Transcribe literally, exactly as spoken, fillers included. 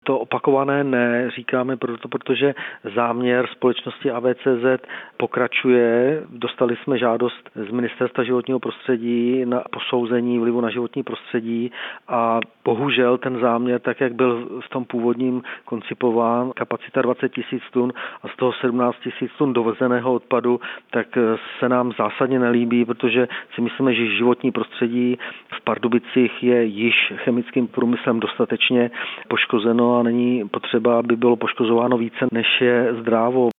To opakované ne, říkáme proto, protože záměr společnosti A V C Z pokračuje. Dostali jsme žádost z Ministerstva životního prostředí na posouzení vlivu na životní prostředí a bohužel ten záměr, tak jak byl v tom původním koncipován, kapacita dvacet tisíc tun a z toho sedmnáct tisíc tun dovezeného odpadu, tak se nám zásadně nelíbí, protože si myslíme, že životní prostředí v Pardubicích je již chemickým průmyslem dostatečně poškozeno a není potřeba, aby bylo poškozováno více, než je zdrávo.